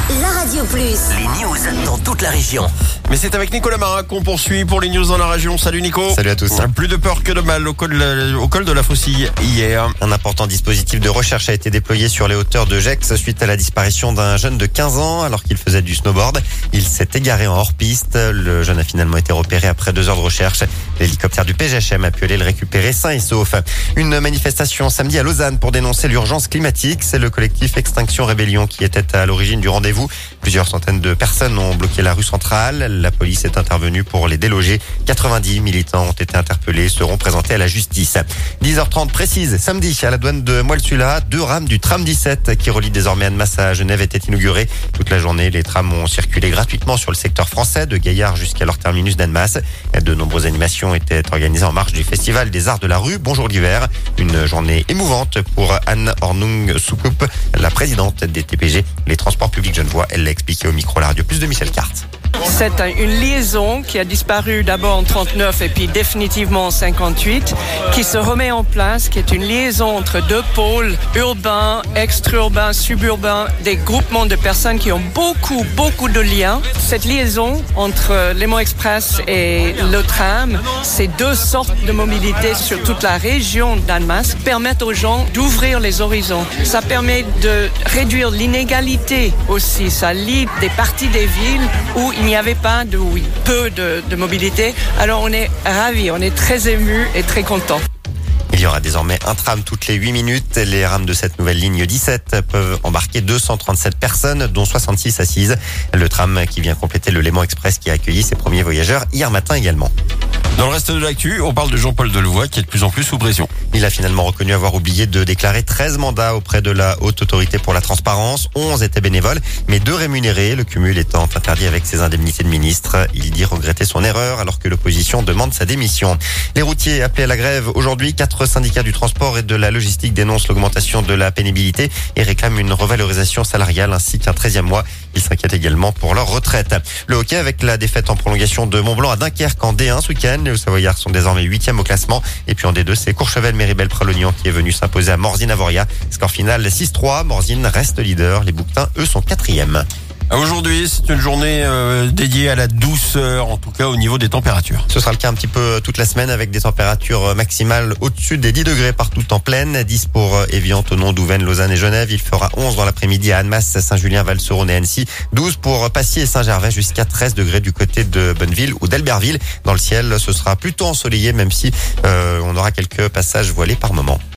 la Radio Plus. Les news dans toute la région. Mais c'est avec Nicolas Marin qu'on poursuit pour les news dans la région. Salut Nico. Salut à tous. Plus de peur que de mal au col de la Faucille hier. Un important dispositif de recherche a été déployé sur les hauteurs de Gex suite à la disparition d'un jeune de 15 ans alors qu'il faisait du snowboard. Il s'est égaré en hors-piste. Le jeune a finalement été repéré après 2 heures de recherche. L'hélicoptère du PGHM a pu aller le récupérer sain et sauf. Une manifestation samedi à Lausanne pour dénoncer l'urgence climatique. C'est le collectif Extinction Rébellion qui était à l'origine du rendez-vous. Plusieurs centaines de personnes ont bloqué la rue centrale. La police est intervenue pour les déloger. 90 militants ont été interpellés et seront présentés à la justice. 10h30 précise, samedi à la douane de Moël-Sula, 2 rames du tram 17 qui relie désormais Annemasse à Genève étaient inaugurées. Toute la journée, les trams ont circulé gratuitement sur le secteur français de Gaillard jusqu'à leur terminus d'Annemasse. De nombreuses animations étaient organisées en marge du Festival des Arts de la Rue. Bonjour l'hiver. Une journée émouvante pour Anne Hornung-Soukup, la présidente des TPG, les transports publics genevois. Elle l'a expliqué au micro la Radio Plus de Michel Carte. C'est une liaison qui a disparu d'abord en 39 et puis définitivement en 58, qui se remet en place, qui est une liaison entre 2 pôles urbains, extra-urbains, suburbains, des groupements de personnes qui ont beaucoup de liens. Cette liaison entre l'Émon Express et le tram, ces 2 sortes de mobilité sur toute la région d'Annemasse permettent aux gens d'ouvrir les horizons. Ça permet de réduire l'inégalité aussi. Ça lie des parties des villes où il n'y avait pas peu de mobilité. Alors on est ravis, on est très émus et très contents. Il y aura désormais un tram toutes les 8 minutes. Les rames de cette nouvelle ligne 17 peuvent embarquer 237 personnes, dont 66 assises. Le tram qui vient compléter le Léman Express qui a accueilli ses premiers voyageurs hier matin également. Dans le reste de l'actu, on parle de Jean-Paul Delevoye qui est de plus en plus sous pression. Il a finalement reconnu avoir oublié de déclarer 13 mandats auprès de la Haute Autorité pour la Transparence. 11 étaient bénévoles, mais 2 rémunérés, le cumul étant interdit avec ses indemnités de ministre. Il dit regretter son erreur alors que l'opposition demande sa démission. Les routiers appelés à la grève aujourd'hui, 4 syndicats du transport et de la logistique dénoncent l'augmentation de la pénibilité et réclament une revalorisation salariale ainsi qu'un 13e mois. Ils s'inquiètent également pour leur retraite. Le hockey avec la défaite en prolongation de Mont-Blanc à Dunkerque en D1 ce week-end. Les Savoyards sont désormais 8e au classement. Et puis en D2, c'est Courchevel-Méribel-Pralognan qui est venu s'imposer à Morzine-Avoria. Score final 6-3. Morzine reste leader. Les Bouquetins, eux, sont 4e. Aujourd'hui, c'est une journée dédiée à la douceur, en tout cas au niveau des températures. Ce sera le cas un petit peu toute la semaine avec des températures maximales au-dessus des 10 degrés partout en plaine. 10 pour Évian, Thonon, Douvaine, Lausanne et Genève. Il fera 11 dans l'après-midi à Annemasse, Saint-Julien, Val-Seuron et Annecy. 12 pour Passy et Saint-Gervais jusqu'à 13 degrés du côté de Bonneville ou d'Albertville. Dans le ciel, ce sera plutôt ensoleillé même si on aura quelques passages voilés par moment.